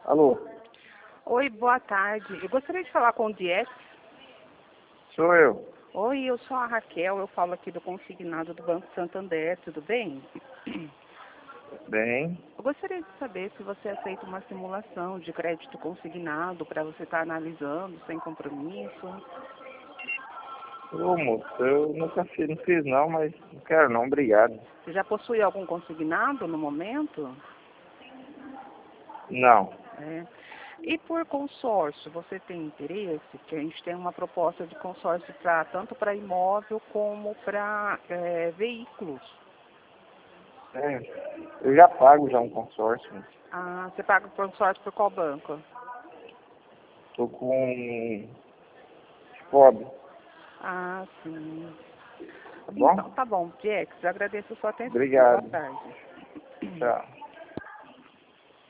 Alô, Oi, boa tarde. Eu gostaria de falar com o Diex. sou eu. Oi, eu sou a Raquel, eu falo aqui do consignado do Banco Santander, tudo bem? Bem, Eu gostaria de saber se você aceita uma simulação de crédito consignado para você estar analisando sem compromisso. ô moço, eu nunca fiz, não fiz não, mas não quero não, obrigado. Você já possui algum consignado no momento? Não, É. E por consórcio, você tem interesse? Que a gente tem uma proposta de consórcio tanto para imóvel como para veículos. eu já pago já um consórcio, Ah, você paga o consórcio por qual banco? tô com pobre, Ah, sim. tá Então, bom? tá bom, Diex, eu agradeço a sua atenção. Boa Obrigado, tarde. tchau.